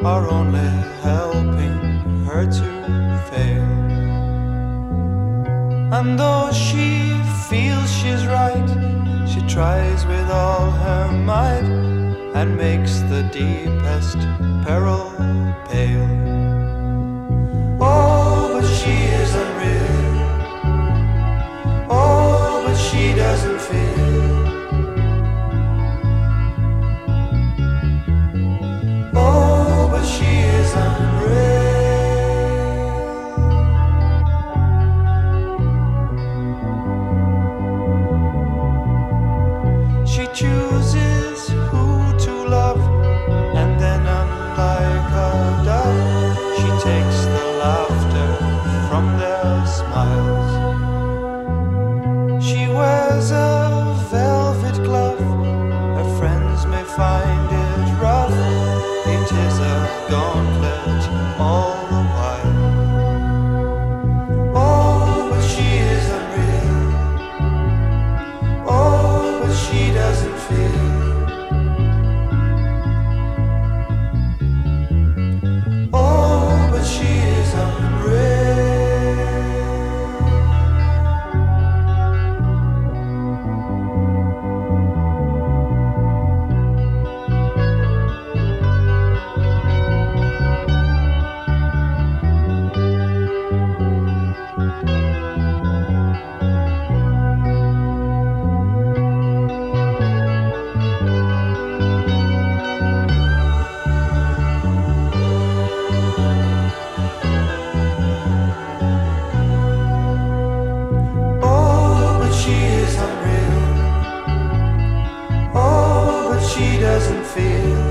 are only helping her to fail. And though she feels she's right, she tries with all her might and makes the deepest peril pale. Oh, but she is unreal. Oh, but she doesn't feel. Oh, but she is unreal. She chooses who to love, and then unlike a dove, she takes the laughter from their smiles. She wears a velvet glove, her friends may find it rough, it is a gauntlet all the while. Oh, but she is unreal. Oh, but she doesn't feel. Oh, but she is unreal. Oh, but she is unreal. Oh, but she doesn't feel.